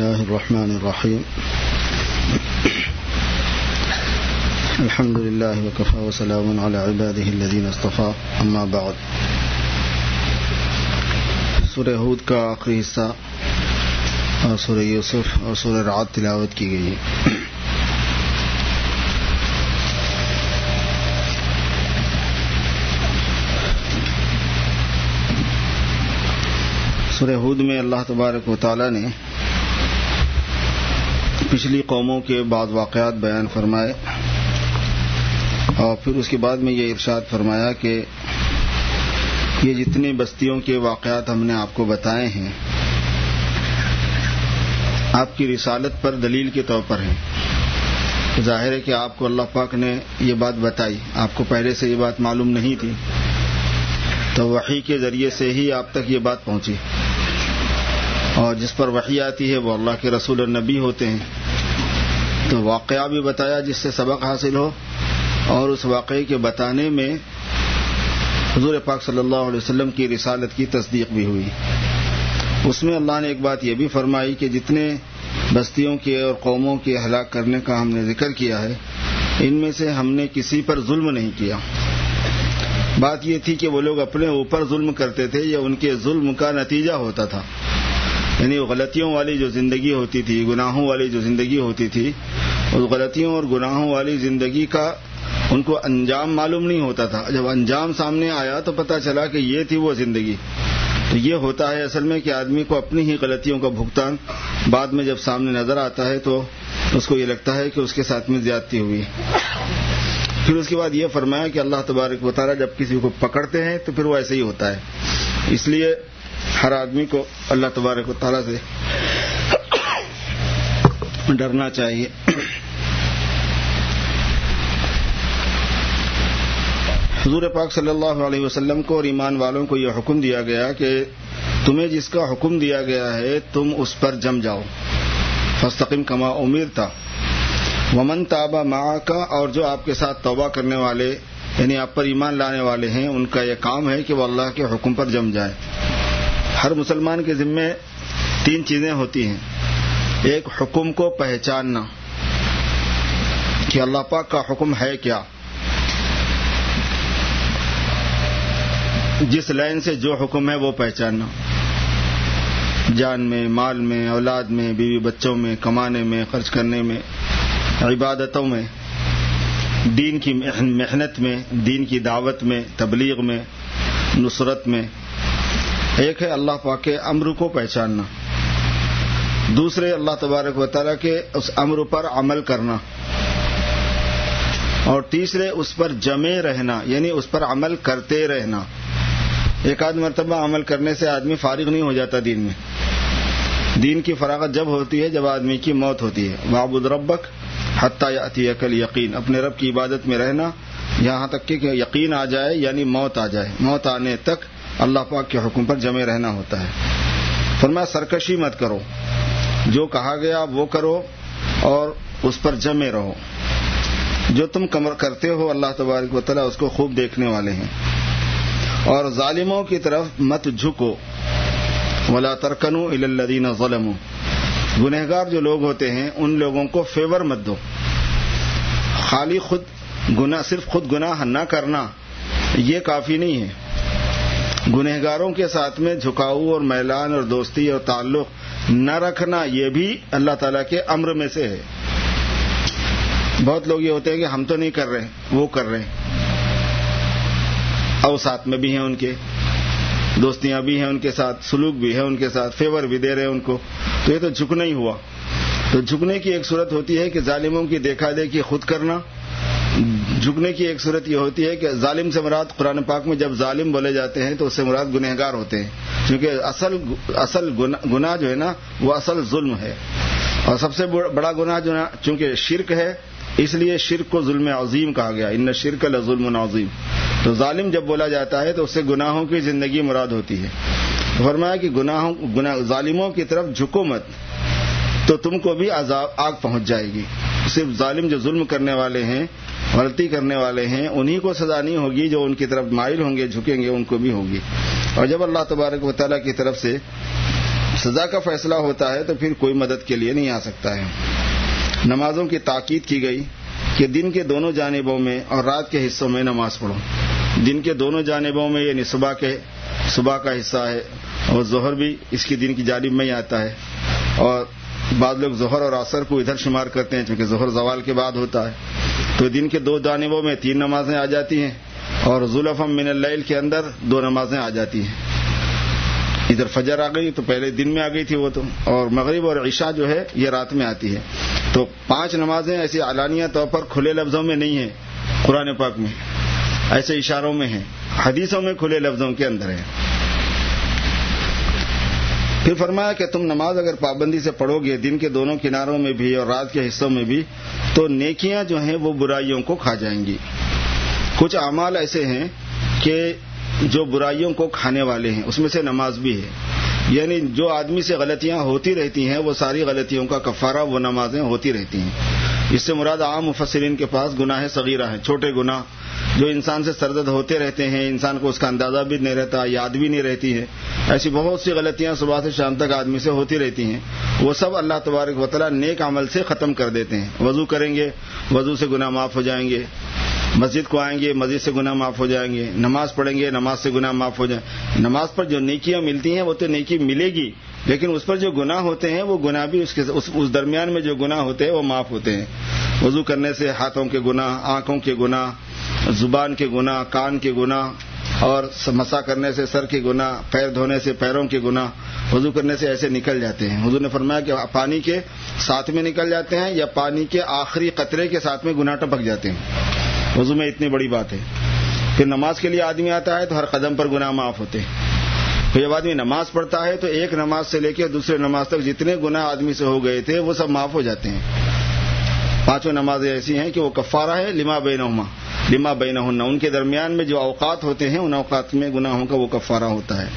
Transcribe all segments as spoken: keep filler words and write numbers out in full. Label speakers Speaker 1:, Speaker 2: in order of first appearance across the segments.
Speaker 1: الله الرحمن الرحيم الحمد لله وكفى وسلام على عباده الذين اصطفى اما بعد. سورہ ہود کا آخری حصہ اور سورہ یوسف اور سورہ رعد تلاوت کی گئی ہے. سورہ ہود میں اللہ تبارک و تعالی نے پچھلی قوموں کے بعض واقعات بیان فرمائے اور پھر اس کے بعد میں یہ ارشاد فرمایا کہ یہ جتنی بستیوں کے واقعات ہم نے آپ کو بتائے ہیں آپ کی رسالت پر دلیل کے طور پر ہیں. ظاہر ہے کہ آپ کو اللہ پاک نے یہ بات بتائی، آپ کو پہلے سے یہ بات معلوم نہیں تھی تو وحی کے ذریعے سے ہی آپ تک یہ بات پہنچی، اور جس پر وحی آتی ہے وہ اللہ کے رسول اور نبی ہوتے ہیں. تو واقعہ بھی بتایا جس سے سبق حاصل ہو، اور اس واقعے کے بتانے میں حضور پاک صلی اللہ علیہ وسلم کی رسالت کی تصدیق بھی ہوئی. اس میں اللہ نے ایک بات یہ بھی فرمائی کہ جتنے بستیوں کے اور قوموں کے ہلاک کرنے کا ہم نے ذکر کیا ہے ان میں سے ہم نے کسی پر ظلم نہیں کیا. بات یہ تھی کہ وہ لوگ اپنے اوپر ظلم کرتے تھے یا ان کے ظلم کا نتیجہ ہوتا تھا، یعنی غلطیوں والی جو زندگی ہوتی تھی، گناہوں والی جو زندگی ہوتی تھی، اس غلطیوں اور گناہوں والی زندگی کا ان کو انجام معلوم نہیں ہوتا تھا. جب انجام سامنے آیا تو پتہ چلا کہ یہ تھی وہ زندگی. تو یہ ہوتا ہے اصل میں کہ آدمی کو اپنی ہی غلطیوں کا بھگتان بعد میں جب سامنے نظر آتا ہے تو اس کو یہ لگتا ہے کہ اس کے ساتھ میں زیادتی ہوئی. پھر اس کے بعد یہ فرمایا کہ اللہ تبارک و تعالیٰ جب کسی کو پکڑتے ہیں تو پھر وہ ایسے ہی ہوتا ہے. اس لیے ہر آدمی کو اللہ تبارک و تعالیٰ سے ڈرنا چاہیے. حضور پاک صلی اللہ علیہ وسلم کو اور ایمان والوں کو یہ حکم دیا گیا کہ تمہیں جس کا حکم دیا گیا ہے تم اس پر جم جاؤ. فاستقم کما امرت ومن تاب معک، اور جو آپ کے ساتھ توبہ کرنے والے یعنی آپ پر ایمان لانے والے ہیں ان کا یہ کام ہے کہ وہ اللہ کے حکم پر جم جائے. ہر مسلمان کے ذمے تین چیزیں ہوتی ہیں. ایک، حکم کو پہچاننا کہ اللہ پاک کا حکم ہے کیا، جس لائن سے جو حکم ہے وہ پہچاننا، جان میں، مال میں، اولاد میں، بیوی بچوں میں، کمانے میں، خرچ کرنے میں، عبادتوں میں، دین کی محنت میں، دین کی دعوت میں، تبلیغ میں، نصرت میں. ایک ہے اللہ پاک کے امر کو پہچاننا، دوسرے اللہ تبارک و تعالیٰ کے اس امر پر عمل کرنا، اور تیسرے اس پر جمے رہنا یعنی اس پر عمل کرتے رہنا. ایک آدھ مرتبہ عمل کرنے سے آدمی فارغ نہیں ہو جاتا. دین میں دین کی فراغت جب ہوتی ہے جب آدمی کی موت ہوتی ہے. وَاعْبُدْ رَبَّكَ حَتَّى يَأْتِيَكَ الْيَقِينُ، اپنے رب کی عبادت میں رہنا یہاں تک کہ یقین آ جائے یعنی موت آ جائے. موت آنے تک اللہ پاک کے حکم پر جمے رہنا ہوتا ہے. فرمایا سرکشی مت کرو، جو کہا گیا وہ کرو اور اس پر جمے رہو. جو تم کرتے ہو اللہ تبارک و تعالیٰ اس کو خوب دیکھنے والے ہیں. اور ظالموں کی طرف مت جھکو، ولا ترکنوا الی الذین ظلموا، گنہگار جو لوگ ہوتے ہیں ان لوگوں کو فیور مت دو. خالی خود گناہ صرف خود گناہ نہ کرنا یہ کافی نہیں ہے، گنہگاروں کے ساتھ میں جھکاؤ اور میلان اور دوستی اور تعلق نہ رکھنا یہ بھی اللہ تعالیٰ کے امر میں سے ہے. بہت لوگ یہ ہوتے ہیں کہ ہم تو نہیں کر رہے وہ کر رہے ہیں، اور ساتھ میں بھی ہیں ان کے، دوستیاں بھی ہیں ان کے ساتھ، سلوک بھی ہے ان کے ساتھ، فیور بھی دے رہے ہیں ان کو، تو یہ تو جھکنا ہی ہوا. تو جھکنے کی ایک صورت ہوتی ہے کہ ظالموں کی دیکھا دیکھی خود کرنا. جھکنے کی ایک صورت یہ ہوتی ہے کہ ظالم سے مراد قرآن پاک میں جب ظالم بولے جاتے ہیں تو اس سے مراد گنہگار ہوتے ہیں، کیونکہ اصل اصل گناہ جو ہے نا وہ اصل ظلم ہے. اور سب سے بڑا گناہ جو ہے چونکہ شرک ہے اس لیے شرک کو ظلم عظیم کہا گیا، ان الشرک لظلم عظیم. تو ظالم جب بولا جاتا ہے تو اس سے گناہوں کی زندگی مراد ہوتی ہے. فرمایا کہ گناہوں گناہ ظالموں کی طرف جھکو مت تو تم کو بھی عذاب آگ پہنچ جائے گی. صرف ظالم جو ظلم کرنے والے ہیں، غلطی کرنے والے ہیں، انہی کو سزا نہیں ہوگی، جو ان کی طرف مائل ہوں گے، جھکیں گے، ان کو بھی ہوگی. اور جب اللہ تبارک و تعالیٰ کی طرف سے سزا کا فیصلہ ہوتا ہے تو پھر کوئی مدد کے لیے نہیں آ سکتا ہے۔ نمازوں کی تاکید کی گئی کہ دن کے دونوں جانبوں میں اور رات کے حصوں میں نماز پڑھو۔ دن کے دونوں جانبوں میں یعنی صبح کے صبح کا حصہ ہے، اور ظہر بھی اس کی دن کی جانب میں ہی آتا ہے، اور بعض لوگ ظہر اور عصر کو ادھر شمار کرتے ہیں چونکہ ظہر زوال کے بعد ہوتا ہے، تو دن کے دو جانبوں میں تین نمازیں آ جاتی ہیں، اور زلفا من اللیل کے اندر دو نمازیں آ جاتی ہیں۔ ادھر فجر آ گئی تو پہلے دن میں آ گئی تھی وہ تو، اور مغرب اور عشاء جو ہے یہ رات میں آتی ہے۔ تو پانچ نمازیں ایسی اعلانیہ طور پر کھلے لفظوں میں نہیں ہیں قرآن پاک میں، ایسے اشاروں میں ہیں، حدیثوں میں کھلے لفظوں کے اندر ہے۔ پھر فرمایا کہ تم نماز اگر پابندی سے پڑھو گے دن کے دونوں کناروں میں بھی اور رات کے حصوں میں بھی تو نیکیاں جو ہیں وہ برائیوں کو کھا جائیں گی۔ کچھ اعمال ایسے ہیں کہ جو برائیوں کو کھانے والے ہیں، اس میں سے نماز بھی ہے، یعنی جو آدمی سے غلطیاں ہوتی رہتی ہیں وہ ساری غلطیوں کا کفارہ وہ نمازیں ہوتی رہتی ہیں۔ اس سے مراد عام مفسرین کے پاس گناہ صغیرہ ہیں، چھوٹے گناہ جو انسان سے سرزد ہوتے رہتے ہیں، انسان کو اس کا اندازہ بھی نہیں رہتا، یاد بھی نہیں رہتی ہے، ایسی بہت سی غلطیاں صبح سے شام تک آدمی سے ہوتی رہتی ہیں، وہ سب اللہ تبارک و تعالیٰ نیک عمل سے ختم کر دیتے ہیں۔ وضو کریں گے، وضو سے گناہ معاف ہو جائیں گے، مسجد کو آئیں گے، مسجد سے گناہ معاف ہو جائیں گے، نماز پڑھیں گے، نماز سے گناہ معاف ہو جائیں۔ نماز پر جو نیکیاں ملتی ہیں وہ تو نیکی ملے گی، لیکن اس پر جو گناہ ہوتے ہیں وہ گناہ بھی اس کے اس, اس درمیان میں جو گناہ ہوتے ہیں وہ معاف ہوتے ہیں۔ وضو کرنے سے ہاتھوں کے گناہ، آنکھوں کے گناہ، زبان کے گناہ، کان کے گناہ، اور مسح کرنے سے سر کے گناہ، پیر دھونے سے پیروں کے گناہ وضو کرنے سے ایسے نکل جاتے ہیں۔ حضور نے فرمایا کہ پانی کے ساتھ میں نکل جاتے ہیں یا پانی کے آخری قطرے کے ساتھ میں گناہ ٹپک جاتے ہیں۔ وضو میں اتنی بڑی بات ہے۔ پھر نماز کے لیے آدمی آتا ہے تو ہر قدم پر گناہ معاف ہوتے ہیں۔ پھر جب آدمی نماز پڑھتا ہے تو ایک نماز سے لے کے دوسرے نماز تک جتنے گناہ آدمی سے ہو گئے تھے وہ سب معاف ہو جاتے ہیں۔ پانچوں نمازیں ایسی ہیں کہ وہ کفارہ ہے لما بینہما لما بینہن، ان کے درمیان میں جو اوقات ہوتے ہیں ان اوقات میں گناہوں کا وہ کفارہ ہوتا ہے۔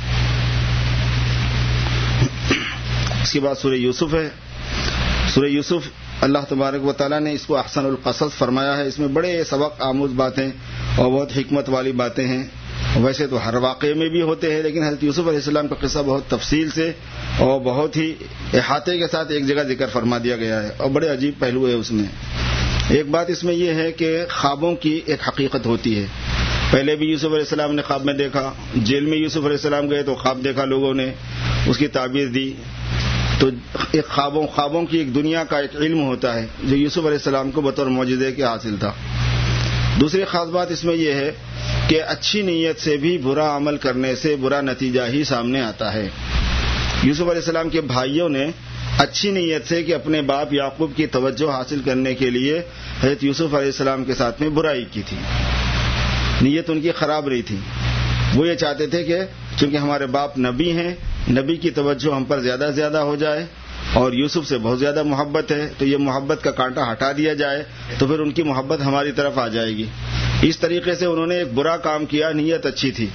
Speaker 1: اس کے بعد سورہ یوسف ہے۔ سورہ یوسف اللہ تبارک و تعالیٰ نے اس کو احسن القصص فرمایا ہے، اس میں بڑے سبق آموز باتیں اور بہت حکمت والی باتیں ہیں۔ ویسے تو ہر واقعے میں بھی ہوتے ہیں، لیکن حضرت یوسف علیہ السلام کا قصہ بہت تفصیل سے اور بہت ہی احاطے کے ساتھ ایک جگہ ذکر فرما دیا گیا ہے، اور بڑے عجیب پہلو ہے اس میں۔ ایک بات اس میں یہ ہے کہ خوابوں کی ایک حقیقت ہوتی ہے۔ پہلے بھی یوسف علیہ السلام نے خواب میں دیکھا، جیل میں یوسف علیہ السلام گئے تو خواب دیکھا لوگوں نے، اس کی تعبیر دی، تو ایک خوابوں خوابوں کی ایک دنیا کا ایک علم ہوتا ہے جو یوسف علیہ السلام کو بطور معجزے کے حاصل تھا۔ دوسری خاص بات اس میں یہ ہے کہ اچھی نیت سے بھی برا عمل کرنے سے برا نتیجہ ہی سامنے آتا ہے۔ یوسف علیہ السلام کے بھائیوں نے اچھی نیت سے کہ اپنے باپ یعقوب کی توجہ حاصل کرنے کے لیے حضرت یوسف علیہ السلام کے ساتھ میں برائی کی تھی، نیت ان کی خراب رہی تھی۔ وہ یہ چاہتے تھے کہ چونکہ ہمارے باپ نبی ہیں، نبی کی توجہ ہم پر زیادہ زیادہ ہو جائے اور یوسف سے بہت زیادہ محبت ہے تو یہ محبت کا کانٹا ہٹا دیا جائے تو پھر ان کی محبت ہماری طرف آ جائے گی۔ اس طریقے سے انہوں نے ایک برا کام کیا، نیت اچھی تھی،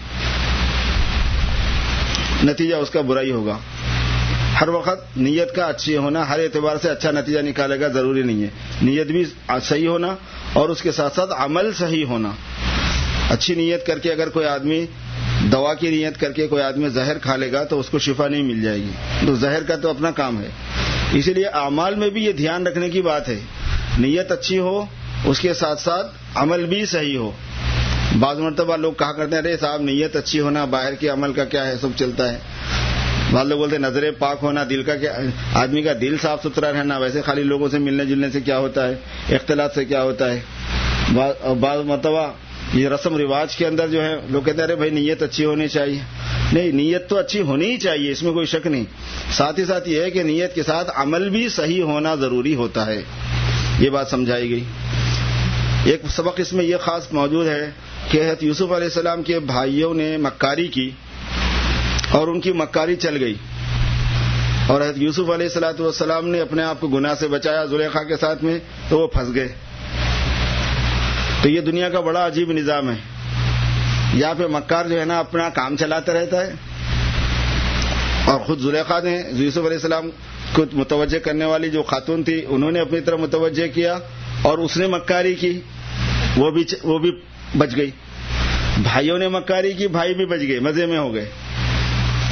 Speaker 1: نتیجہ اس کا برا ہی ہوگا۔ ہر وقت نیت کا اچھی ہونا ہر اعتبار سے اچھا نتیجہ نکالے گا ضروری نہیں ہے، نیت بھی صحیح ہونا اور اس کے ساتھ ساتھ عمل صحیح ہونا۔ اچھی نیت کر کے اگر کوئی آدمی دوا کی نیت کر کے کوئی آدمی زہر کھا لے گا تو اس کو شفا نہیں مل جائے گی، تو زہر کا تو اپنا کام ہے۔ اسی لیے اعمال میں بھی یہ دھیان رکھنے کی بات ہے، نیت اچھی ہو اس کے ساتھ ساتھ عمل بھی صحیح ہو۔ بعض مرتبہ لوگ کہا کرتے ہیں ارے صاحب نیت اچھی ہونا باہر کے عمل کا کیا ہے، سب چلتا ہے۔ بعض لوگ بولتے ہیں نظریں پاک ہونا، دل کا کیا، آدمی کا دل صاف ستھرا رہنا، ویسے خالی لوگوں سے ملنے جلنے سے کیا ہوتا ہے، اختلاط سے کیا ہوتا ہے۔ بعض مرتبہ یہ رسم رواج کے اندر جو ہے لوگ کہتے ہیں ارے بھائی نیت اچھی ہونی چاہیے، نہیں نیت تو اچھی ہونی ہی چاہیے، اس میں کوئی شک نہیں، ساتھ ہی ساتھ یہ ہے کہ نیت کے ساتھ عمل بھی صحیح ہونا ضروری ہوتا ہے، یہ بات سمجھائی گئی۔ ایک سبق اس میں یہ خاص موجود ہے کہ حضرت یوسف علیہ السلام کے بھائیوں نے مکاری کی اور ان کی مکاری چل گئی، اور حضرت یوسف علیہ الصلوۃ والسلام نے اپنے آپ کو گناہ سے بچایا زلیخا کے ساتھ میں تو وہ پھنس گئے۔ تو یہ دنیا کا بڑا عجیب نظام ہے، یہاں پہ مکار جو ہے نا اپنا کام چلاتا رہتا ہے، اور خود زلیخا نے یوسف علیہ السلام کو متوجہ کرنے والی جو خاتون تھی انہوں نے اپنی طرف متوجہ کیا اور اس نے مکاری کی، وہ بھی وہ بھی بچ گئی۔ بھائیوں نے مکاری کی، بھائی بھی بچ گئے، مزے میں ہو گئے۔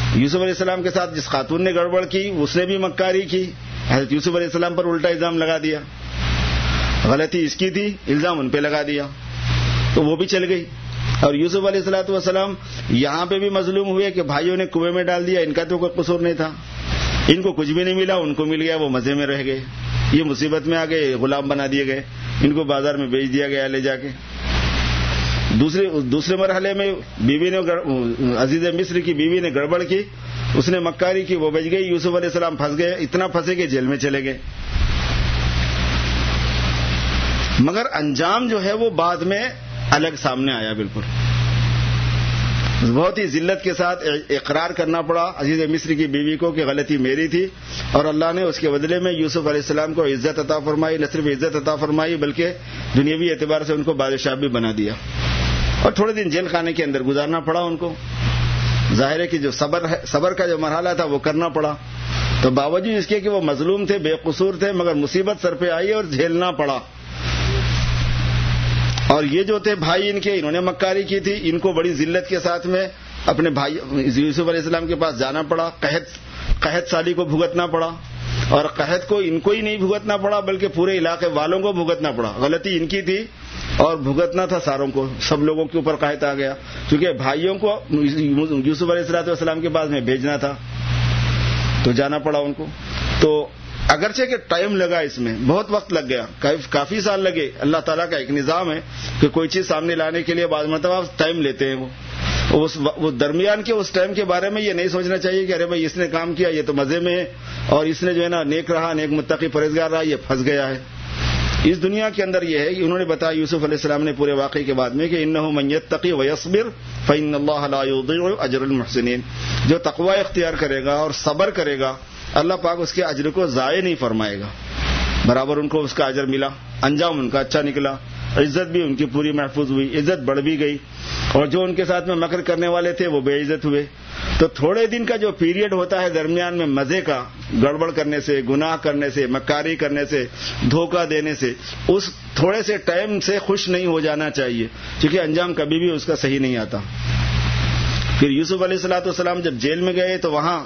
Speaker 1: یوسف علیہ السلام کے ساتھ جس خاتون نے گڑبڑ کی اس نے بھی مکاری کی، حضرت یوسف علیہ السلام پر الٹا الزام لگا دیا، غلطی اس کی تھی، الزام ان پہ لگا دیا، تو وہ بھی چل گئی۔ اور یوسف علیہ الصلوۃ والسلام یہاں پہ بھی مظلوم ہوئے کہ بھائیوں نے کنویں میں ڈال دیا، ان کا تو کوئی قصور نہیں تھا، ان کو کچھ بھی نہیں ملا، ان کو مل گیا، وہ مزے میں رہ گئے، یہ مصیبت میں آ گئے، غلام بنا دیے گئے، ان کو بازار میں بیچ دیا گیا لے جا کے۔ دوسرے دوسرے مرحلے میں بیوی نے عزیز مصر کی بیوی نے گڑبڑ کی، اس نے مکاری کی، وہ بچ گئی، یوسف علیہ السلام پھنس گئے، اتنا پھنسے کہ جیل میں چلے گئے۔ مگر انجام جو ہے وہ بعد میں الگ سامنے آیا، بالکل بہت ہی ذلت کے ساتھ اقرار کرنا پڑا عزیز مصر کی بیوی کو کہ غلطی میری تھی، اور اللہ نے اس کے بدلے میں یوسف علیہ السلام کو عزت عطا فرمائی، نہ صرف عزت عطا فرمائی بلکہ دنیاوی اعتبار سے ان کو بادشاہ بھی بنا دیا، اور تھوڑے دن جیل خانے کے اندر گزارنا پڑا ان کو۔ ظاہر ہے کہ جو صبر ہے، صبر کا جو مرحلہ تھا وہ کرنا پڑا، تو باوجود اس کے کہ وہ مظلوم تھے، بے قصور تھے، مگر مصیبت سر پہ آئی اور جھیلنا پڑا۔ اور یہ جو تھے بھائی ان کے، انہوں نے مکاری کی تھی، ان کو بڑی ذلت کے ساتھ میں اپنے بھائی یوسف علیہ السلام کے پاس جانا پڑا، قحط قحط سالی کو بھگتنا پڑا، اور قحط کو ان کو ہی نہیں بھگتنا پڑا بلکہ پورے علاقے والوں کو بھگتنا پڑا۔ غلطی ان کی تھی اور بھگتنا تھا ساروں کو، سب لوگوں کے اوپر قحط آ گیا، کیونکہ بھائیوں کو یوسف علیہ السلام کے پاس میں بھیجنا تھا تو جانا پڑا ان کو۔ تو اگرچہ کہ ٹائم لگا، اس میں بہت وقت لگ گیا، کافی سال لگے، اللہ تعالیٰ کا ایک نظام ہے کہ کوئی چیز سامنے لانے کے لیے بعض مرتبہ ٹائم لیتے ہیں، وہ اس وہ درمیان کے اس ٹائم کے بارے میں یہ نہیں سوچنا چاہیے کہ ارے بھائی اس نے کام کیا یہ تو مزے میں ہے، اور اس نے جو ہے نا نیک رہا، نیک متقی پرہیزگار رہا، یہ پھنس گیا ہے۔ اس دنیا کے اندر یہ ہے کہ انہوں نے بتایا یوسف علیہ السلام نے پورے واقعے کے بعد میں کہ انہ من یتقی ویصبر فإن اللہ لا یضیع اجر المحسنین، جو تقوی اختیار کرے گا اور صبر کرے گا اللہ پاک اس کے اجر کو ضائع نہیں فرمائے گا، برابر ان کو اس کا اجر ملا، انجام ان کا اچھا نکلا، عزت بھی ان کی پوری محفوظ ہوئی، عزت بڑھ بھی گئی، اور جو ان کے ساتھ میں مکر کرنے والے تھے وہ بے عزت ہوئے۔ تو تھوڑے دن کا جو پیریڈ ہوتا ہے درمیان میں مزے کا، گڑبڑ کرنے سے، گناہ کرنے سے، مکاری کرنے سے، دھوکہ دینے سے، اس تھوڑے سے ٹائم سے خوش نہیں ہو جانا چاہیے، کیونکہ انجام کبھی بھی اس کا صحیح نہیں آتا۔ پھر یوسف علیہ الصلوۃ والسلام جب جیل میں گئے تو وہاں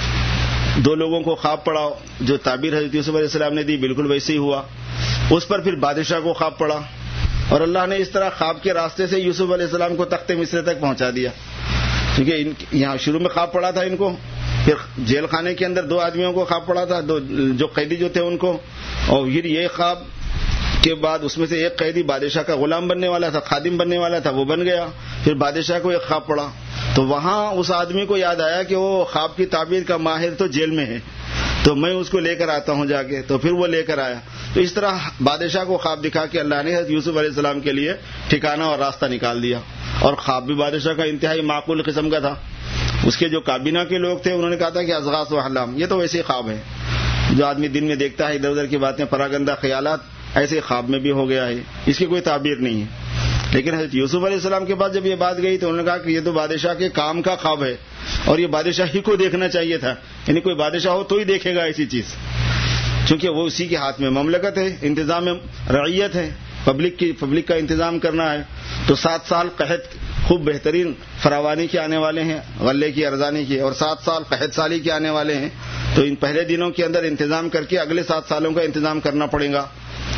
Speaker 1: دو لوگوں کو خواب پڑا، جو تعبیر حضرت یوسف علیہ السلام نے دی بالکل ویسے ہی ہوا، اس پر پھر بادشاہ کو خواب پڑا، اور اللہ نے اس طرح خواب کے راستے سے یوسف علیہ السلام کو تخت مصر تک پہنچا دیا، کیونکہ ان یہاں شروع میں خواب پڑا تھا ان کو، پھر جیل خانے کے اندر دو آدمیوں کو خواب پڑا تھا، دو جو قیدی جو تھے ان کو، اور پھر یہ خواب کے بعد اس میں سے ایک قیدی بادشاہ کا غلام بننے والا تھا، خادم بننے والا تھا، وہ بن گیا، پھر بادشاہ کو ایک خواب پڑا، تو وہاں اس آدمی کو یاد آیا کہ وہ خواب کی تعبیر کا ماہر تو جیل میں ہے، تو میں اس کو لے کر آتا ہوں جا کے، تو پھر وہ لے کر آیا، تو اس طرح بادشاہ کو خواب دکھا کے اللہ نے حضرت یوسف علیہ السلام کے لیے ٹھکانہ اور راستہ نکال دیا، اور خواب بھی بادشاہ کا انتہائی معقول قسم کا تھا۔ اس کے جو کابینہ کے لوگ تھے انہوں نے کہا تھا کہ اضغاث و احلام، یہ تو ویسے ہی خواب ہے، جو آدمی دن میں دیکھتا ہے ادھر ادھر کی باتیں، پراگندہ خیالات، ایسے خواب میں بھی ہو گیا ہے، اس کی کوئی تعبیر نہیں ہے۔ لیکن حضرت یوسف علیہ السلام کے پاس جب یہ بات گئی تو انہوں نے کہا کہ یہ تو بادشاہ کے کام کا خواب ہے، اور یہ بادشاہ ہی کو دیکھنا چاہیے تھا، یعنی کوئی بادشاہ ہو تو ہی دیکھے گا ایسی چیز، کیونکہ وہ اسی کے ہاتھ میں مملکت ہے، انتظام رعیت ہے، پبلک کی پبلک کا انتظام کرنا ہے۔ تو سات سال قحط خوب بہترین فراوانی کے آنے والے ہیں، غلے کی ارزانی کی، اور سات سال قحط سالی کے آنے والے ہیں، تو ان پہلے دنوں کے اندر انتظام کر کے اگلے سات سالوں کا انتظام کرنا پڑے گا۔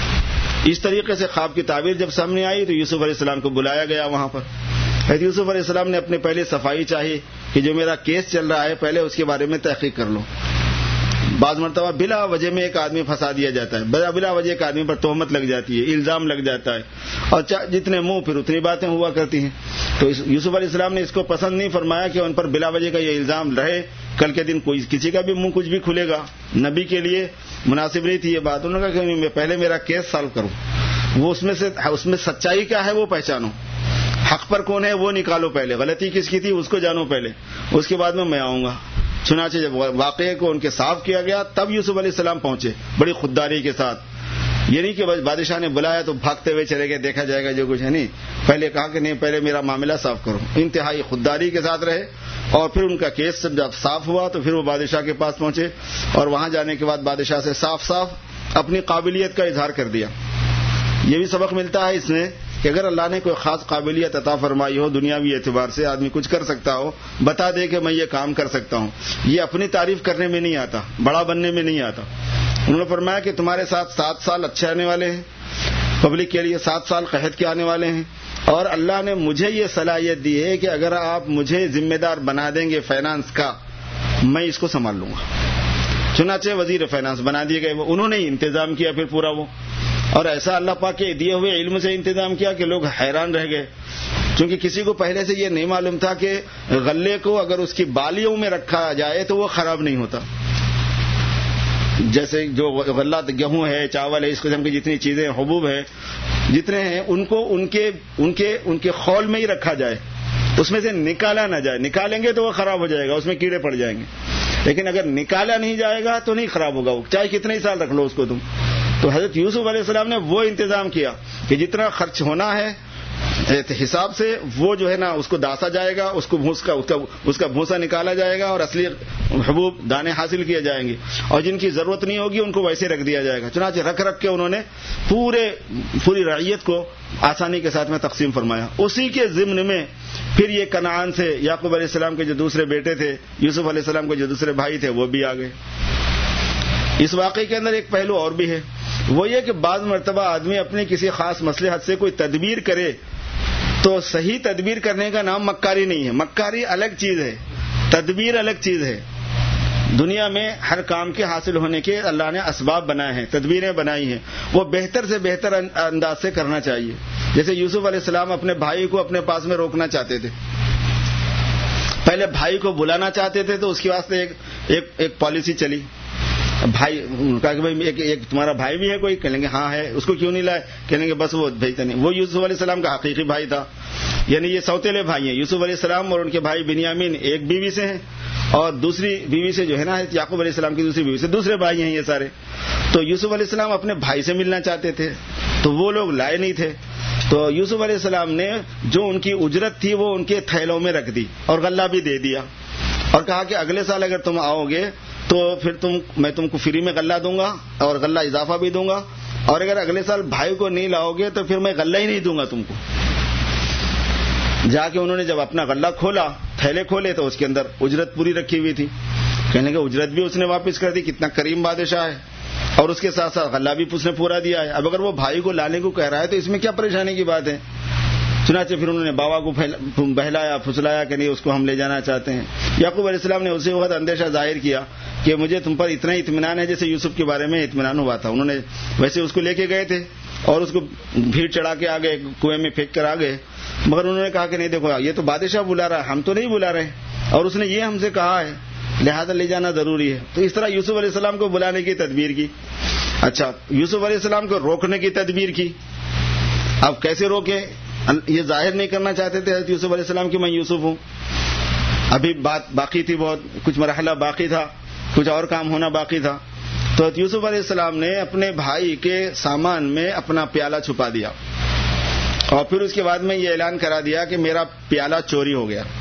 Speaker 1: اس طریقے سے خواب کی تعبیر جب سامنے آئی تو یوسف علیہ السلام کو بلایا گیا وہاں پر۔ حضرت یوسف علیہ السلام نے اپنے پہلے صفائی چاہی کہ جو میرا کیس چل رہا ہے پہلے اس کے بارے میں تحقیق کر لو۔ بعض مرتبہ بلا وجہ میں ایک آدمی پھنسا دیا جاتا ہے، بلا بلا وجہ ایک آدمی پر تہمت لگ جاتی ہے، الزام لگ جاتا ہے، اور جتنے منہ پھر اتنی باتیں ہوا کرتی ہیں۔ تو یوسف علیہ السلام نے اس کو پسند نہیں فرمایا کہ ان پر بلا وجہ کا یہ الزام رہے، کل کے دن کوئی کسی کا بھی منہ کچھ بھی کھلے گا، نبی کے لیے مناسب نہیں تھی یہ بات۔ انہوں نے کہا کہ میں پہلے میرا کیس سالو کروں، وہ اس میں سے اس میں سچائی کیا ہے وہ پہچانو، حق پر کون ہے وہ نکالو، پہلے غلطی کس کی تھی اس کو جانو پہلے، اس کے بعد میں میں آؤں گا۔ چنانچہ جب واقعے کو ان کے صاف کیا گیا تب یوسف علیہ السلام پہنچے بڑی خودداری کے ساتھ، یہ نہیں کہ بادشاہ نے بلایا تو بھاگتے ہوئے چلے گئے، دیکھا جائے گا جو کچھ ہے، نہیں، پہلے کہا کہ نہیں پہلے میرا معاملہ صاف کرو، انتہائی خودداری کے ساتھ رہے، اور پھر ان کا کیس جب صاف ہوا تو پھر وہ بادشاہ کے پاس پہنچے، اور وہاں جانے کے بعد بادشاہ سے صاف صاف اپنی قابلیت کا اظہار کر دیا۔ یہ بھی سبق ملتا ہے اس میں کہ اگر اللہ نے کوئی خاص قابلیت عطا فرمائی ہو دنیاوی اعتبار سے، آدمی کچھ کر سکتا ہو، بتا دے کہ میں یہ کام کر سکتا ہوں، یہ اپنی تعریف کرنے میں نہیں آتا، بڑا بننے میں نہیں آتا۔ انہوں نے فرمایا کہ تمہارے ساتھ سات سال اچھے آنے والے ہیں، پبلک کے لیے سات سال قحط کے آنے والے ہیں، اور اللہ نے مجھے یہ صلاحیت دی ہے کہ اگر آپ مجھے ذمہ دار بنا دیں گے فائنانس کا، میں اس کو سنبھال لوں گا۔ چنانچہ وزیر فائنانس بنا دیے گئے، وہ انہوں نے انتظام کیا پھر پورا وہ، اور ایسا اللہ پاک کے دیے ہوئے علم سے انتظام کیا کہ لوگ حیران رہ گئے، کیونکہ کسی کو پہلے سے یہ نہیں معلوم تھا کہ غلے کو اگر اس کی بالیوں میں رکھا جائے تو وہ خراب نہیں ہوتا۔ جیسے جو غلہ گیہوں ہے، چاول ہے، اس قسم کی جتنی چیزیں حبوب ہے جتنے ہیں، ان کو ان کے ان کے ان کے خول میں ہی رکھا جائے، اس میں سے نکالا نہ جائے، نکالیں گے تو وہ خراب ہو جائے گا، اس میں کیڑے پڑ جائیں گے، لیکن اگر نکالا نہیں جائے گا تو نہیں خراب ہوگا، وہ چاہے کتنے ہی سال رکھ لو اس کو تم۔ تو حضرت یوسف علیہ السلام نے وہ انتظام کیا کہ جتنا خرچ ہونا ہے حساب سے وہ جو ہے نا اس کو داسا جائے گا، اس کو بھوس کا اس کا بھوسا نکالا جائے گا، اور اصلی حبوب دانے حاصل کیے جائیں گے، اور جن کی ضرورت نہیں ہوگی ان کو ویسے رکھ دیا جائے گا۔ چنانچہ رکھ رکھ کے انہوں نے پورے پوری رعیت کو آسانی کے ساتھ میں تقسیم فرمایا۔ اسی کے ضمن میں پھر یہ کنعان سے یعقوب علیہ السلام کے جو دوسرے بیٹے تھے، یوسف علیہ السلام کے جو دوسرے بھائی تھے، وہ بھی آ گئے۔ اس واقعے کے اندر ایک پہلو اور بھی ہے، وہ یہ کہ بعض مرتبہ آدمی اپنے کسی خاص مصلحت سے کوئی تدبیر کرے تو صحیح تدبیر کرنے کا نام مکاری نہیں ہے، مکاری الگ چیز ہے، تدبیر الگ چیز ہے۔ دنیا میں ہر کام کے حاصل ہونے کے اللہ نے اسباب بنائے ہیں، تدبیریں بنائی ہیں، وہ بہتر سے بہتر انداز سے کرنا چاہیے۔ جیسے یوسف علیہ السلام اپنے بھائی کو اپنے پاس میں روکنا چاہتے تھے، پہلے بھائی کو بلانا چاہتے تھے تو اس کے واسطے ایک ایک, ایک پالیسی چلی، بھائی کہا کہ بھائی ایک, ایک تمہارا بھائی بھی ہے کوئی؟ کہیں گے ہاں ہے، اس کو کیوں نہیں لائے؟ کہیں گے بس وہ بھیجتا نہیں۔ وہ یوسف علیہ السلام کا حقیقی بھائی تھا، یعنی یہ سوتیلے بھائی ہیں، یوسف علیہ السلام اور ان کے بھائی بنیامین ایک بیوی سے ہیں، اور دوسری بیوی سے جو ہے نا یعقوب علیہ السلام کی دوسری بیوی سے دوسرے بھائی ہیں یہ سارے۔ تو یوسف علیہ السلام اپنے بھائی سے ملنا چاہتے تھے تو وہ لوگ لائے نہیں تھے، تو یوسف علیہ السلام نے جو ان کی اجرت تھی وہ ان کے تھیلوں میں رکھ دی اور غلہ بھی دے دیا، اور کہا کہ اگلے سال اگر تم آؤ گے تو پھر تم میں تم کو فری میں غلہ دوں گا اور غلہ اضافہ بھی دوں گا، اور اگر اگلے سال بھائی کو نہیں لاؤ گے تو پھر میں غلہ ہی نہیں دوں گا تم کو۔ جا کے انہوں نے جب اپنا غلہ کھولا، تھیلے کھولے تو اس کے اندر اجرت پوری رکھی ہوئی تھی، کہنے کہ اجرت بھی اس نے واپس کر دی، کتنا کریم بادشاہ ہے، اور اس کے ساتھ ساتھ غلہ بھی اس نے پورا دیا ہے۔ اب اگر وہ بھائی کو لانے کو کہہ رہا ہے تو اس میں کیا پریشانی کی بات ہے؟ چنانچہ پھر انہوں نے بابا کو بہلایا پھسلایا کہ نہیں اس کو ہم لے جانا چاہتے ہیں۔ یعقوب علیہ السلام نے اسی وقت اندیشہ ظاہر کیا کہ مجھے تم پر اتنا اطمینان ہے جیسے یوسف کے بارے میں اطمینان ہوا تھا۔ انہوں نے ویسے اس کو لے کے گئے تھے اور اس کو بھیڑ چڑھا کے آ گئے، کنویں میں پھینک کر آ گئے، مگر انہوں نے کہا کہ نہیں دیکھو یہ تو بادشاہ بلا رہا ہے، ہم تو نہیں بلا رہے، اور اس نے یہ ہم سے کہا ہے لہذا لے جانا ضروری ہے۔ تو اس طرح یوسف علیہ السلام کو بلانے کی تدبیر کی۔ اچھا، یوسف علیہ السلام کو روکنے کی تدبیر کی۔ اب کیسے روکے؟ یہ ظاہر نہیں کرنا چاہتے تھے حضرت یوسف علیہ السلام کہ میں یوسف ہوں، ابھی بات باقی تھی، بہت کچھ مرحلہ باقی تھا، کچھ اور کام ہونا باقی تھا۔ تو حضرت یوسف علیہ السلام نے اپنے بھائی کے سامان میں اپنا پیالہ چھپا دیا، اور پھر اس کے بعد میں یہ اعلان کرا دیا کہ میرا پیالہ چوری ہو گیا۔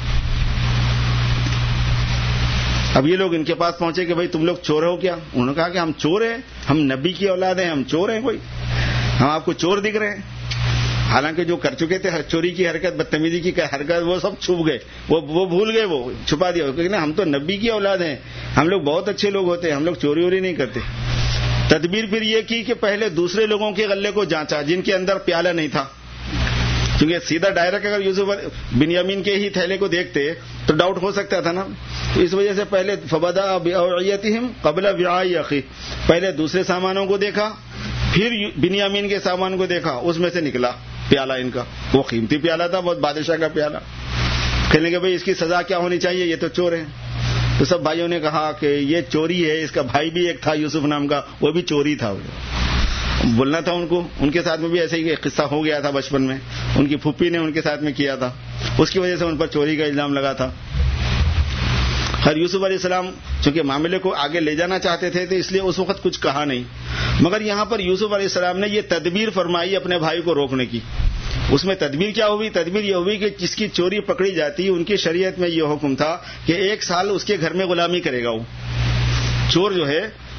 Speaker 1: اب یہ لوگ ان کے پاس پہنچے کہ بھائی تم لوگ چور ہو کیا؟ انہوں نے کہا کہ ہم چور ہیں، ہم نبی کی اولاد ہیں، ہم چور ہیں، کوئی ہم آپ کو چور دکھ رہے ہیں؟ حالانکہ جو کر چکے تھے چوری کی حرکت، بدتمیزی کی حرکت، وہ سب چھپ گئے، وہ وہ بھول گئے، وہ چھپا دیا، کیونکہ ہم تو نبی کی اولاد ہیں، ہم لوگ بہت اچھے لوگ ہوتے ہیں، ہم لوگ چوری ووری نہیں کرتے۔ تدبیر پھر یہ کی کہ پہلے دوسرے لوگوں کے غلے کو جانچا جن کے اندر پیالہ نہیں تھا، کیونکہ سیدھا ڈائریکٹ اگر یوسف بنیامین کے ہی تھیلے کو دیکھتے تو ڈاؤٹ ہو سکتا تھا نا، تو اس وجہ سے پہلے فبدا بأوعیتہم قبل وعاء اخیہ، پہلے دوسرے سامانوں کو دیکھا، پھر بنیامین کے سامان کو دیکھا، اس میں سے نکلا پیالہ ان کا، وہ قیمتی پیالہ تھا، بہت بادشاہ کا پیالہ۔ کہنے کہ بھائی اس کی سزا کیا ہونی چاہیے، یہ تو چور ہے۔ تو سب بھائیوں نے کہا کہ یہ چوری ہے، اس کا بھائی بھی ایک تھا یوسف نام کا، وہ بھی چوری تھا، بولنا تھا ان کو۔ ان کے ساتھ میں بھی ایسے ہی ایک قصہ ہو گیا تھا بچپن میں، ان کی پھوپھی نے ان کے ساتھ میں کیا تھا، اس کی وجہ سے ان پر چوری کا الزام لگا تھا۔ خیر یوسف علیہ السلام چونکہ معاملے کو آگے لے جانا چاہتے تھے تو اس لیے اس وقت کچھ کہا نہیں، مگر یہاں پر یوسف علیہ السلام نے یہ تدبیر فرمائی اپنے بھائی کو روکنے کی۔ اس میں تدبیر کیا ہوئی؟ تدبیر یہ ہوئی کہ جس کی چوری پکڑی جاتی ان کی شریعت میں یہ حکم تھا کہ ایک سال اس کے گھر میں غلامی کرے گا، وہ چور جو ہے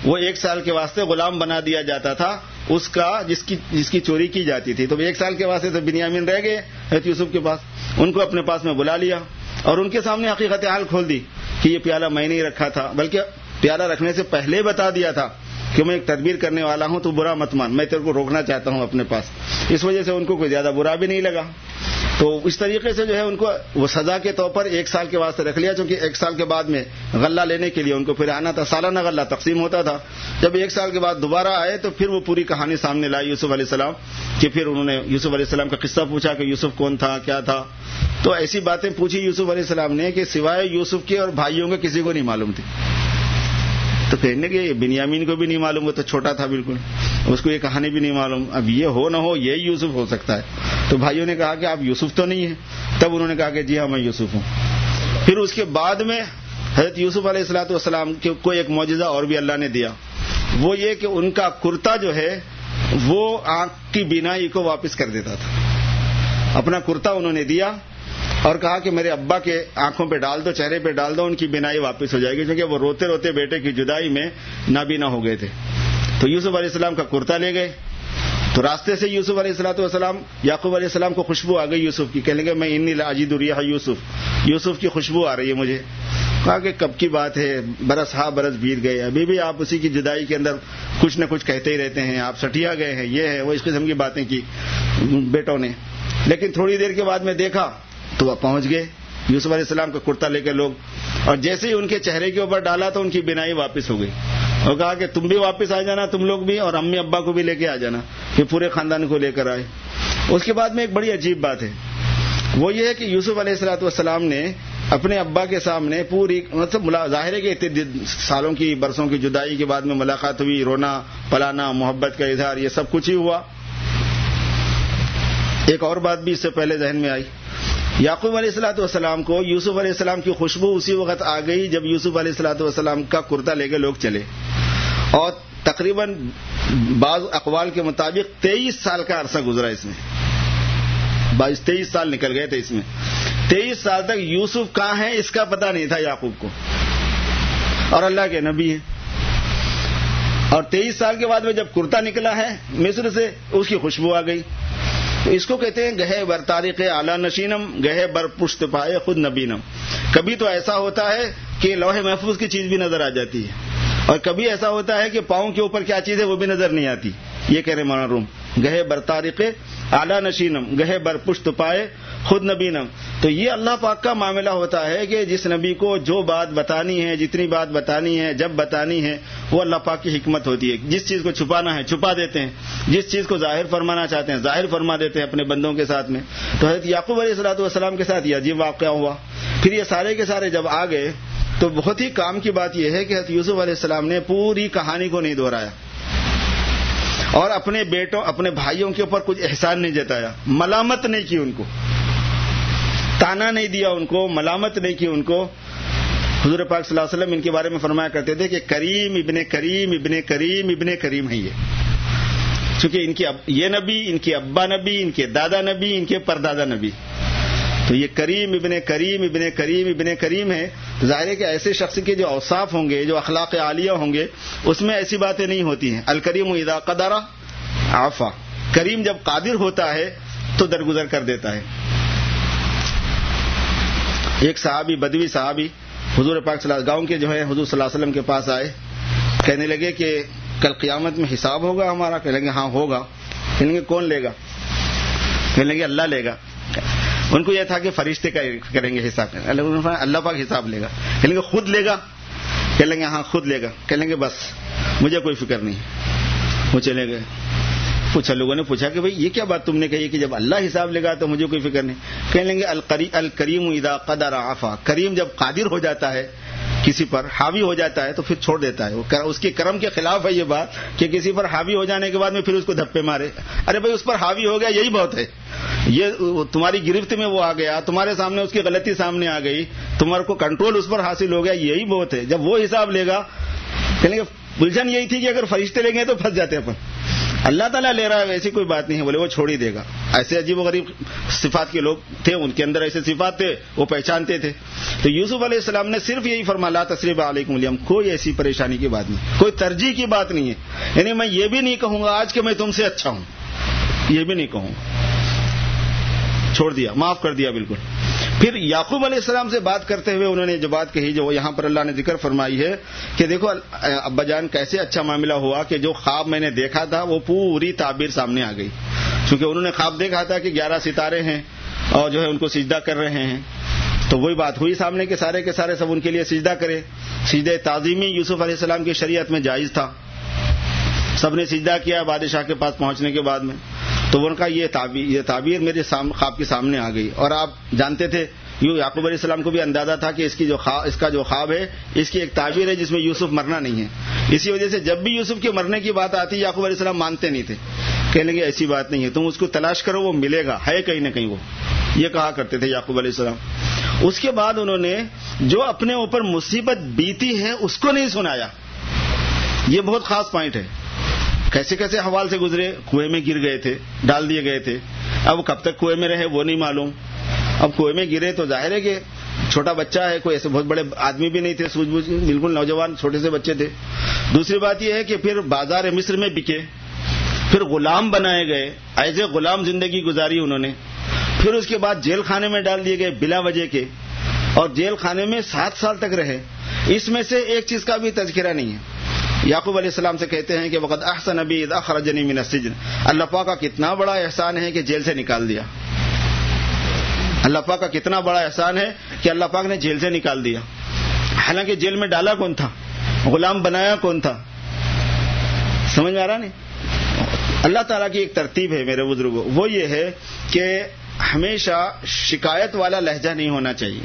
Speaker 1: وہ ایک سال کے واسطے غلام بنا دیا جاتا تھا اس کا جس کی جس کی چوری کی جاتی تھی. تو ایک سال کے واسطے تو بنیامین رہ گئے حضرت یوسف کے پاس. ان کو اپنے پاس میں بلا لیا اور ان کے سامنے حقیقت حال کھول دی کہ یہ پیالہ میں نہیں رکھا تھا، بلکہ پیالہ رکھنے سے پہلے بتا دیا تھا کہ میں ایک تدبیر کرنے والا ہوں، تو برا مت مان، میں تیرے کو روکنا چاہتا ہوں اپنے پاس. اس وجہ سے ان کو کوئی زیادہ برا بھی نہیں لگا. تو اس طریقے سے جو ہے ان کو وہ سزا کے طور پر ایک سال کے واسطے رکھ لیا، چونکہ ایک سال کے بعد میں غلہ لینے کے لیے ان کو پھر آنا تھا. سالانہ غلہ تقسیم ہوتا تھا. جب ایک سال کے بعد دوبارہ آئے تو پھر وہ پوری کہانی سامنے لائی یوسف علیہ السلام کہ پھر انہوں نے یوسف علیہ السلام کا قصہ پوچھا کہ یوسف کون تھا، کیا تھا. تو ایسی باتیں پوچھی یوسف علیہ السلام نے کہ سوائے یوسف کے اور بھائیوں کے کسی کو نہیں معلوم تھی. تو کہنے کہ بنیامین کو بھی نہیں معلوم، وہ تو چھوٹا تھا بالکل، اس کو یہ کہانی بھی نہیں معلوم. اب یہ ہو نہ ہو یہی یوسف ہو سکتا ہے. تو بھائیوں نے کہا کہ آپ یوسف تو نہیں ہیں. تب انہوں نے کہا کہ جی ہاں میں یوسف ہوں. پھر اس کے بعد میں حضرت یوسف علیہ الصلوۃ والسلام کو ایک معجزہ اور بھی اللہ نے دیا. وہ یہ کہ ان کا کرتا جو ہے وہ آنکھ کی بینائی کو واپس کر دیتا تھا. اپنا کرتا انہوں نے دیا اور کہا کہ میرے ابا کے آنکھوں پہ ڈال دو، چہرے پہ ڈال دو، ان کی بینائی واپس ہو جائے گی، کیونکہ وہ روتے روتے بیٹے کی جدائی میں نابینا ہو گئے تھے. تو یوسف علیہ السلام کا کرتا لے گئے. تو راستے سے یوسف علیہ الصلوۃ والسلام یعقوب علیہ السلام کو خوشبو آ گئی یوسف کی. کہنے لگے میں انی لاجد ریح یوسف، یوسف کی خوشبو آ رہی ہے مجھے. کہا کہ کب کی بات ہے، برس ہا برس بیت گئے، ابھی بھی آپ اسی کی جدائی کے اندر کچھ نہ کچھ کہتے ہی رہتے ہیں، آپ سٹیا گئے ہیں، یہ ہے وہ، اس قسم کی باتیں کی بیٹوں نے. لیکن تھوڑی دیر کے بعد میں دیکھا تو وہ پہنچ گئے یوسف علیہ السلام کا کرتا لے کے لوگ، اور جیسے ہی ان کے چہرے کے اوپر ڈالا تو ان کی بینائی واپس ہو گئی. اور کہا کہ تم بھی واپس آ جانا، تم لوگ بھی، اور امی ابا کو بھی لے کے آ جانا. پھر پورے خاندان کو لے کر آئے. اس کے بعد میں ایک بڑی عجیب بات ہے، وہ یہ ہے کہ یوسف علیہ الصلوۃ والسلام نے اپنے ابا کے سامنے پوری مطلب ظاہر ہے کہ اتنے سالوں کی برسوں کی جدائی کے بعد میں ملاقات ہوئی، رونا پلانا، محبت کا اظہار، یہ سب کچھ ہی ہوا. ایک اور بات بھی اس سے پہلے ذہن میں آئی. یعقوب علیہ الصلوۃ والسلام کو یوسف علیہ السلام کی خوشبو اسی وقت آ گئی جب یوسف علیہ الصلوۃ والسلام کا کرتا لے کے لوگ چلے. اور تقریباً بعض اقوال کے مطابق تیئیس سال کا عرصہ گزرا اس میں، بائیس تیئیس سال نکل گئے تھے اس میں. تیئیس سال تک یوسف کہاں ہیں اس کا پتہ نہیں تھا یعقوب کو، اور اللہ کے نبی ہیں. اور تیئیس سال کے بعد میں جب کرتا نکلا ہے مصر سے، اس کی خوشبو آ گئی. تو اس کو کہتے ہیں گہے بر تاریخ اعلی نشینم، گہے بر پشت پائے خود نبینم. کبھی تو ایسا ہوتا ہے کہ لوح محفوظ کی چیز بھی نظر آ جاتی ہے، اور کبھی ایسا ہوتا ہے کہ پاؤں کے اوپر کیا چیز ہے وہ بھی نظر نہیں آتی. یہ کہہ رہے مولانا روم، گہے بر تاریخ اعلی نشینم، گہے بر پشت پائے خود نبینم. تو یہ اللہ پاک کا معاملہ ہوتا ہے کہ جس نبی کو جو بات بتانی ہے، جتنی بات بتانی ہے، جب بتانی ہے، وہ اللہ پاک کی حکمت ہوتی ہے. جس چیز کو چھپانا ہے چھپا دیتے ہیں، جس چیز کو ظاہر فرمانا چاہتے ہیں ظاہر فرما دیتے ہیں اپنے بندوں کے ساتھ میں. تو حضرت یعقوب علیہ الصلوۃ والسلام کے ساتھ یہ عجیب واقعہ ہوا. پھر یہ سارے کے سارے جب آ گئے تو بہت ہی کام کی بات یہ ہے کہ حضرت یوسف علیہ السلام نے پوری کہانی کو نہیں دہرایا، اور اپنے بیٹوں اپنے بھائیوں کے اوپر کچھ احسان نہیں جتایا، ملامت نہیں کی ان کو، تانا نہیں دیا ان کو، ملامت نہیں کی ان کو. حضور پاک صلی اللہ علیہ وسلم ان کے بارے میں فرمایا کرتے تھے کہ کریم ابن کریم ابن کریم ابن کریم ہے یہ. چونکہ ان کے یہ نبی، ان کے ابا نبی، ان کے دادا نبی، ان کے پردادا نبی، تو یہ کریم ابن کریم ابن کریم ابن کریم ہے. ظاہر ہے کہ ایسے شخص کے جو اوصاف ہوں گے، جو اخلاق عالیہ ہوں گے، اس میں ایسی باتیں نہیں ہوتی ہیں. الکریم اذا قدر عفا، کریم جب قادر ہوتا ہے تو درگزر کر دیتا ہے. ایک صحابی بدوی صحابی حضور پاک صلی اللہ گاؤں کے جو ہے حضور صلی اللہ علیہ وسلم کے پاس آئے، کہنے لگے کہ کل قیامت میں حساب ہوگا ہمارا؟ کہنے لگے ہاں ہوگا. کہنے لگے کون لے گا؟ کہنے لگے اللہ لے گا. ان کو یہ تھا کہ فرشتے کا کریں گے حساب، اللہ پاک حساب لے گا. کہنے لگے خود لے گا؟ کہنے لگے ہاں خود لے گا. کہنے لگے بس مجھے کوئی فکر نہیں. وہ چلے گئے. پوچھا لوگوں نے پوچھا کہ بھئی یہ کیا بات تم نے کہی کہ جب اللہ حساب لے گا تو مجھے کوئی فکر نہیں؟ کہنے لگے الکریم اذا قدر عفا، کریم جب قادر ہو جاتا ہے کسی پر، حاوی ہو جاتا ہے تو پھر چھوڑ دیتا ہے. اس کے کرم کے خلاف ہے یہ بات کہ کسی پر حاوی ہو جانے کے بعد میں پھر اس کو دھپے مارے. ارے بھائی اس پر حاوی ہو گیا یہی بہت ہے، یہ تمہاری گرفت میں وہ آ گیا، تمہارے سامنے اس کی غلطی سامنے آ گئی، تمہارے کو کنٹرول اس پر حاصل ہو گیا، یہی بہت ہے. جب وہ حساب لے گا، کہنے کہ الجھن یہی تھی کہ اگر فرشتے لیں گے تو پھنس جاتے اپن. اللہ تعالیٰ لے رہا ہے ویسی کوئی بات نہیں ہے، بولے وہ چھوڑ ہی دے گا. ایسے عجیب و غریب صفات کے لوگ تھے، ان کے اندر ایسے صفات تھے وہ پہچانتے تھے. تو یوسف علیہ السلام نے صرف یہی فرمایا لا تثریب علیکم اليوم، کوئی ایسی پریشانی کی بات نہیں، کوئی ترجیح کی بات نہیں ہے. یعنی میں یہ بھی نہیں کہوں گا آج کہ میں تم سے اچھا ہوں، یہ بھی نہیں کہوں گا، چھوڑ دیا، معاف کر دیا بالکل. پھر یعقوب علیہ السلام سے بات کرتے ہوئے انہوں نے جو بات کہی، جو یہاں پر اللہ نے ذکر فرمائی ہے کہ دیکھو ابا جان کیسے اچھا معاملہ ہوا کہ جو خواب میں نے دیکھا تھا وہ پوری تعبیر سامنے آ گئی. چونکہ انہوں نے خواب دیکھا تھا کہ گیارہ ستارے ہیں اور جو ہے ان کو سجدہ کر رہے ہیں، تو وہی بات ہوئی سامنے کے سارے کے سارے سب ان کے لیے سجدہ کرے. سجدہ تعظیمی یوسف علیہ السلام کی شریعت میں جائز تھا، سب نے سجدہ کیا بادشاہ کے پاس پہنچنے کے بعد میں. تو ان کا یہ تعبیر یہ تعبیر میرے خواب کے سامنے آ گئی. اور آپ جانتے تھے یوں یعقوب علیہ السلام کو بھی اندازہ تھا کہ اس کی جو خواب اس کا جو خواب ہے اس کی ایک تعبیر ہے جس میں یوسف مرنا نہیں ہے. اسی وجہ سے جب بھی یوسف کے مرنے کی بات آتی یعقوب علیہ السلام مانتے نہیں تھے، کہنے لگے ایسی بات نہیں ہے، تم اس کو تلاش کرو، وہ ملے گا، ہے کہیں نہ کہیں، وہ یہ کہا کرتے تھے یعقوب علیہ السلام. اس کے بعد انہوں نے جو اپنے اوپر مصیبت بیتی ہے اس کو نہیں سنایا. یہ بہت خاص پوائنٹ ہے. کیسے کیسے حوال سے گزرے، کنویں میں گر گئے تھے، ڈال دیے گئے تھے. اب کب تک کنویں میں رہے وہ نہیں معلوم. اب کنویں میں گرے تو ظاہر ہے کہ چھوٹا بچہ ہے، کوئی ایسے بہت بڑے آدمی بھی نہیں تھے، سوجھ بوجھ بالکل نوجوان چھوٹے سے بچے تھے. دوسری بات یہ ہے کہ پھر بازار مصر میں بکے، پھر غلام بنائے گئے، ایسے غلام زندگی گزاری انہوں نے. پھر اس کے بعد جیل خانے میں ڈال دیے گئے بلا وجہ کے، اور جیل خانے میں سات سال تک رہے. اس میں سے ایک چیز کا بھی تذکرہ نہیں ہے. یعقوب علیہ السلام سے کہتے ہیں کہ وقد احسن بی اذ اخرجنی من السجن، اللہ پاک کا کتنا بڑا احسان ہے کہ جیل سے نکال دیا. اللہ پاک کا کتنا بڑا احسان ہے کہ اللہ پاک نے جیل سے نکال دیا. حالانکہ جیل میں ڈالا کون تھا، غلام بنایا کون تھا، سمجھ میں آ رہا نہیں. اللہ تعالیٰ کی ایک ترتیب ہے میرے بزرگوں، وہ یہ ہے کہ ہمیشہ شکایت والا لہجہ نہیں ہونا چاہیے.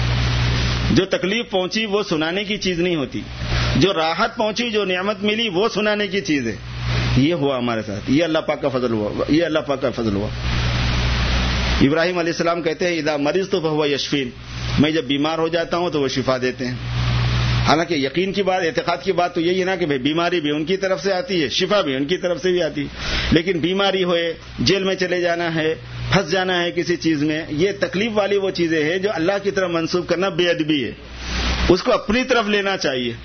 Speaker 1: جو تکلیف پہنچی وہ سنانے کی چیز نہیں ہوتی، جو راحت پہنچی، جو نعمت ملی وہ سنانے کی چیز ہے. یہ ہوا ہمارے ساتھ، یہ اللہ پاک کا فضل ہوا، یہ اللہ پاک کا فضل ہوا. ابراہیم علیہ السلام کہتے ہیں اذا مرضت فهو یشفین، میں جب بیمار ہو جاتا ہوں تو وہ شفا دیتے ہیں. حالانکہ یقین کی بات، اعتقاد کی بات تو یہی ہے نا کہ بیماری بھی ان کی طرف سے آتی ہے، شفا بھی ان کی طرف سے بھی آتی ہے. لیکن بیماری ہوئے، جیل میں چلے جانا ہے، پھنس جانا ہے کسی چیز میں، یہ تکلیف والی وہ چیزیں ہیں جو اللہ کی طرف منسوب کرنا بے ادبی ہے. اس کو اپنی طرف لینا چاہیے.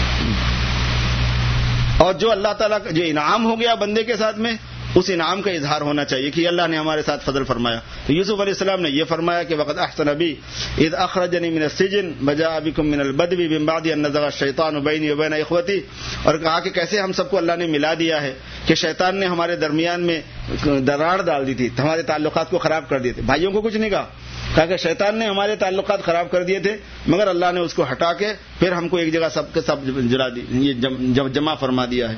Speaker 1: اور جو اللہ تعالیٰ کا جو انعام ہو گیا بندے کے ساتھ میں، اس انعام کا اظہار ہونا چاہیے کہ اللہ نے ہمارے ساتھ فضل فرمایا. تو یوسف علیہ السلام نے یہ فرمایا کہ وقد احسن بی اذ اخرجنی من السجن وجاء بکم من البدو من بعد ان نزغ الشیطان بینی وبین اخوتی، اور کہا کہ کیسے ہم سب کو اللہ نے ملا دیا ہے کہ شیطان نے ہمارے درمیان میں دراڑ ڈال دی تھی، ہمارے تعلقات کو خراب کر دیے تھے. بھائیوں کو کچھ نہیں کہا، کہا کہ شیطان نے ہمارے تعلقات خراب کر دیے تھے، مگر اللہ نے اس کو ہٹا کے پھر ہم کو ایک جگہ سب کے سب جلا دی، یہ جمع فرما دیا ہے.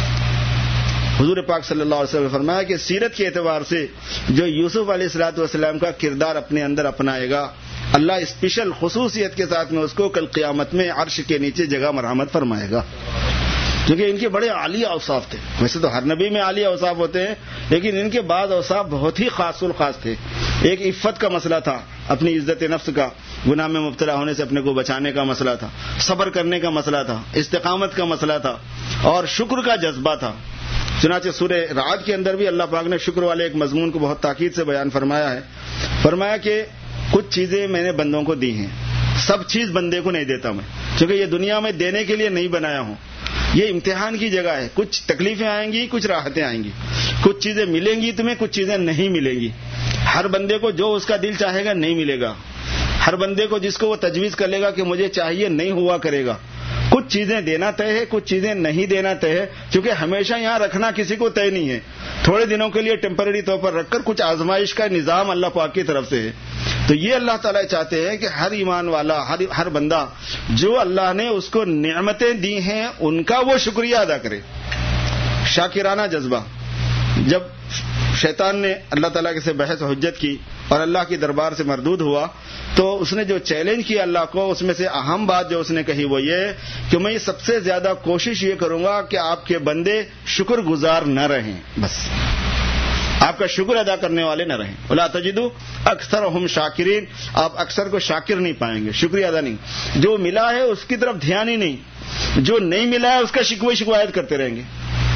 Speaker 1: حضور پاک صلی اللہ علیہ وسلم نے فرمایا کہ سیرت کے اعتبار سے جو یوسف علیہ الصلوۃ والسلام کا کردار اپنے اندر اپنائے گا، اللہ اسپیشل خصوصیت کے ساتھ میں اس کو کل قیامت میں عرش کے نیچے جگہ مرحمت فرمائے گا. کیونکہ ان کے بڑے عالی اوصاف تھے. ویسے تو ہر نبی میں عالی اوصاف ہوتے ہیں، لیکن ان کے بعض اوصاف بہت ہی خاص الخاص تھے. ایک عفت کا مسئلہ تھا، اپنی عزت نفس کا، گناہ میں مبتلا ہونے سے اپنے کو بچانے کا مسئلہ تھا، صبر کرنے کا مسئلہ تھا، استقامت کا مسئلہ تھا، اور شکر کا جذبہ تھا. چنانچہ سورہ رعد کے اندر بھی اللہ پاک نے شکر والے ایک مضمون کو بہت تاکید سے بیان فرمایا ہے. فرمایا کہ کچھ چیزیں میں نے بندوں کو دی ہیں، سب چیز بندے کو نہیں دیتا میں، کیونکہ یہ دنیا میں دینے کے لیے نہیں بنایا ہوں. یہ امتحان کی جگہ ہے، کچھ تکلیفیں آئیں گی، کچھ راحتیں آئیں گی، کچھ چیزیں ملیں گی تمہیں، کچھ چیزیں نہیں ملیں گی. ہر بندے کو جو اس کا دل چاہے گا نہیں ملے گا. ہر بندے کو جس کو وہ تجویز کر لے گا کہ مجھے چاہیے نہیں ہوا کرے گا. کچھ چیزیں دینا طے ہے، کچھ چیزیں نہیں دینا طے ہے، کیونکہ ہمیشہ یہاں رکھنا کسی کو طے نہیں ہے. تھوڑے دنوں کے لیے ٹیمپرری طور پر رکھ کر کچھ آزمائش کا نظام اللہ پاک کی طرف سے ہے. تو یہ اللہ تعالیٰ چاہتے ہیں کہ ہر ایمان والا، ہر ہر بندہ جو اللہ نے اس کو نعمتیں دی ہیں ان کا وہ شکریہ ادا کرے. شاکرانہ جذبہ. جب شیطان نے اللہ تعالیٰ سے بحث و حجت کی اور اللہ کی دربار سے مردود ہوا، تو اس نے جو چیلنج کیا اللہ کو، اس میں سے اہم بات جو اس نے کہی وہ یہ کہ میں سب سے زیادہ کوشش یہ کروں گا کہ آپ کے بندے شکر گزار نہ رہیں، بس آپ کا شکر ادا کرنے والے نہ رہیں. وَلَا تَجِدُوا أَكْثَرَهُمْ شَاكِرِينَ، آپ اکثر کو شاکر نہیں پائیں گے، شکریہ ادا نہیں. جو ملا ہے اس کی طرف دھیان ہی نہیں، جو نہیں ملا ہے اس کا شکوے شکایت کرتے رہیں گے.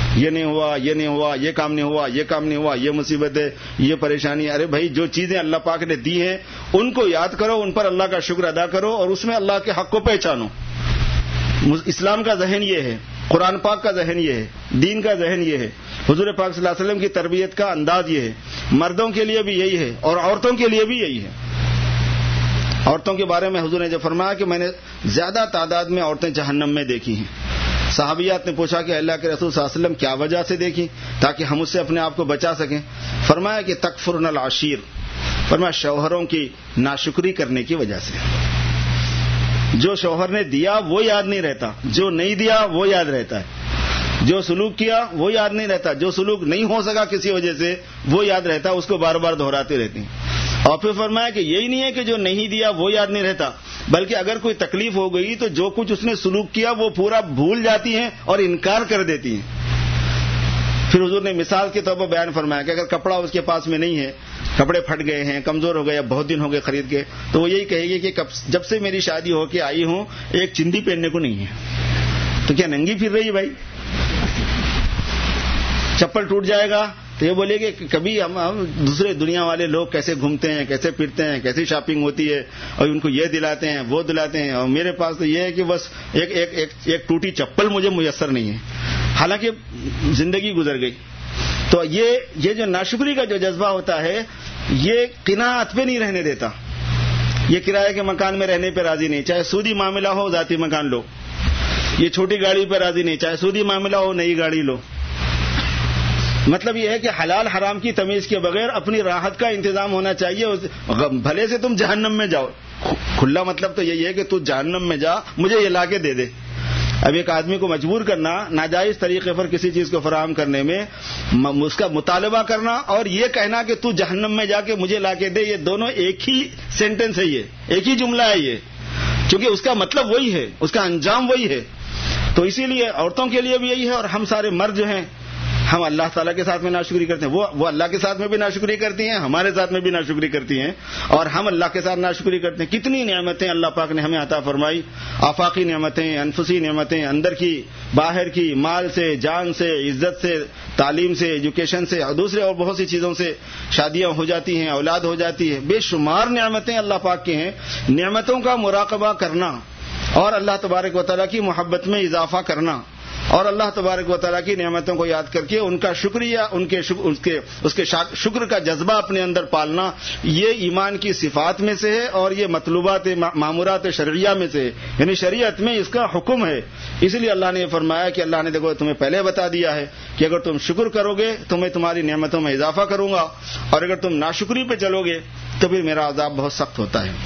Speaker 1: یہ نہیں ہوا، یہ نہیں ہوا، یہ کام نہیں ہوا، یہ کام نہیں ہوا، یہ مصیبت ہے، یہ پریشانی ہے. ارے بھائی، جو چیزیں اللہ پاک نے دی ہیں ان کو یاد کرو، ان پر اللہ کا شکر ادا کرو اور اس میں اللہ کے حق کو پہچانو. اسلام کا ذہن یہ ہے، قرآن پاک کا ذہن یہ ہے، دین کا ذہن یہ ہے، حضور پاک صلی اللہ علیہ وسلم کی تربیت کا انداز یہ ہے. مردوں کے لیے بھی یہی ہے اور عورتوں کے لیے بھی یہی ہے. عورتوں کے بارے میں حضور نے جو فرمایا کہ میں نے زیادہ تعداد میں عورتیں جہنم میں دیکھی ہیں. صحابیات نے پوچھا کہ اللہ کے رسول صلی اللہ علیہ وسلم کیا وجہ سے دیکھی تاکہ ہم اس سے اپنے آپ کو بچا سکیں؟ فرمایا کہ تکفرن العشیر، فرمایا شوہروں کی ناشکری کرنے کی وجہ سے. جو شوہر نے دیا وہ یاد نہیں رہتا، جو نہیں دیا وہ یاد رہتا ہے، جو سلوک کیا وہ یاد نہیں رہتا، جو سلوک نہیں ہو سکا کسی وجہ سے وہ یاد رہتا، اس کو بار بار دہراتے رہتے ہیں. اور پھر فرمایا کہ یہی نہیں ہے کہ جو نہیں دیا وہ یاد نہیں رہتا، بلکہ اگر کوئی تکلیف ہو گئی تو جو کچھ اس نے سلوک کیا وہ پورا بھول جاتی ہیں اور انکار کر دیتی ہیں. پھر حضور نے مثال کے طور پر بیان فرمایا کہ اگر کپڑا اس کے پاس میں نہیں ہے، کپڑے پھٹ گئے ہیں، کمزور ہو گئے، بہت دن ہو گئے خرید کے، تو وہ یہی کہے گی کہ جب سے میری شادی ہو کے آئی ہوں ایک چندی پہننے کو نہیں ہے. تو کیا ننگی پھر رہی ہے بھائی؟ چپل ٹوٹ جائے گا تو یہ بولے کہ کبھی ہم ہم دوسرے دنیا والے لوگ کیسے گھومتے ہیں، کیسے پھرتے ہیں، کیسی شاپنگ ہوتی ہے اور ان کو یہ دلاتے ہیں وہ دلاتے ہیں، اور میرے پاس تو یہ ہے کہ بس ایک ایک ایک, ایک ٹوٹی چپل مجھے میسر نہیں ہے، حالانکہ زندگی گزر گئی. تو یہ یہ جو ناشکری کا جو جذبہ ہوتا ہے یہ قناعت پہ نہیں رہنے دیتا. یہ کرایہ کے مکان میں رہنے پہ راضی نہیں، چاہے سودی معاملہ ہو ذاتی مکان لو. یہ چھوٹی گاڑی پہ راضی نہیں، چاہے سودی معاملہ ہو نئی گاڑی لو. مطلب یہ ہے کہ حلال حرام کی تمیز کے بغیر اپنی راحت کا انتظام ہونا چاہیے. بھلے سے تم جہنم میں جاؤ، کھلا مطلب تو یہی ہے کہ تو جہنم میں جا، مجھے یہ لا کے دے دے. اب ایک آدمی کو مجبور کرنا ناجائز طریقے پر کسی چیز کو فراہم کرنے میں، اس کا مطالبہ کرنا اور یہ کہنا کہ تو جہنم میں جا کے مجھے لا کے دے، یہ دونوں ایک ہی سینٹنس ہے، یہ ایک ہی جملہ ہے یہ، کیونکہ اس کا مطلب وہی ہے، اس کا انجام وہی ہے. تو اسی لیے عورتوں کے لیے بھی یہی ہے، اور ہم سارے مرد جو ہیں ہم اللہ تعالیٰ کے ساتھ میں ناشکری کرتے ہیں، وہ وہ اللہ کے ساتھ میں بھی ناشکری کرتی ہیں، ہمارے ساتھ میں بھی ناشکری کرتی ہیں، اور ہم اللہ کے ساتھ ناشکری کرتے ہیں. کتنی نعمتیں اللہ پاک نے ہمیں عطا فرمائی، آفاقی نعمتیں، انفسی نعمتیں، اندر کی باہر کی، مال سے، جان سے، عزت سے، تعلیم سے، ایجوکیشن سے، اور دوسرے اور بہت سی چیزوں سے شادیاں ہو جاتی ہیں، اولاد ہو جاتی ہے. بے شمار نعمتیں اللہ پاک کی ہیں. نعمتوں کا مراقبہ کرنا اور اللہ تبارک و تعالیٰ کی محبت میں اضافہ کرنا اور اللہ تبارک و تعالیٰ کی نعمتوں کو یاد کر کے ان کا شکریہ، ان کے شکر اس کے اس کے شکر کا جذبہ اپنے اندر پالنا، یہ ایمان کی صفات میں سے ہے اور یہ مطلوبات مامورات شرعیہ میں سے ہے. یعنی شریعت میں اس کا حکم ہے. اس لیے اللہ نے یہ فرمایا کہ اللہ نے دیکھو تمہیں پہلے بتا دیا ہے کہ اگر تم شکر کرو گے تو میں تمہاری نعمتوں میں اضافہ کروں گا، اور اگر تم ناشکری پہ چلو گے تو پھر میرا عذاب بہت سخت ہوتا ہے.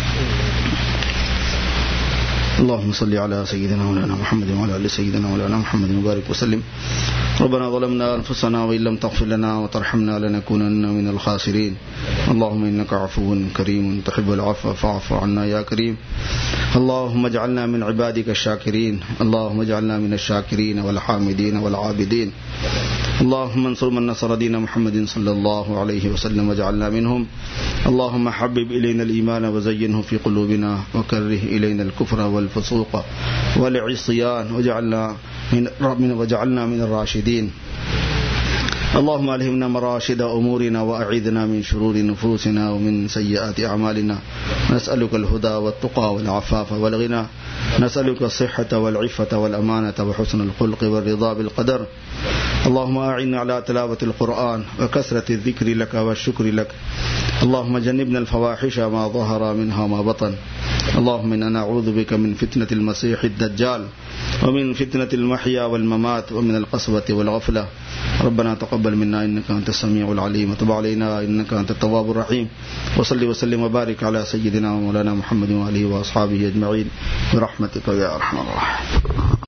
Speaker 1: اللهم صل على سيدنا مولانا محمد وعلى ال سيدنا مولانا محمد وبارك وسلم. ربنا ظلمنا انفسنا وان لم تغفر لنا وترحمنا لنكونن من الخاسرين. اللهم انك عفو كريم تحب العفو فاعف عنا يا كريم. اللهم اجعلنا من عبادك الشاكرين. اللهم اجعلنا من الشاكرين والحامدين والعابدين. اللهم انصر من نصر دين محمد صلى الله عليه وسلم واجعلنا منهم. اللهم حبب الينا الايمان وزينه في قلوبنا وكره الينا الكفر والفسوق والعصيان واجعلنا من وجعلنا من الراشدين. اللهم ألهمنا مراشد أمورنا وأعيذنا من شرور نفوسنا ومن سيئات أعمالنا. نسألك الهدى والتقى والعفاف والغنى. نسألك الصحة والعفة والأمانة وحسن الخلق والرضا بالقدر. اللهم أعنا على تلاوة القرآن وكثرة الذكر لك والشكر لك. اللهم جنبنا الفواحش ما ظهر منها وما بطن. اللهم إنا نعوذ بك من فتنة المسيح الدجال ومن فتنة المحيا والممات ومن القسوة والغفلة. ربنا تقبل منا إنك أنت السميع العليم وتب علينا إنك أنت التواب الرحيم. وصل وسلم وبارك على سيدنا ومولانا محمد وآله وأصحابه أجمعين برحمتك يا أرحم الراحمين.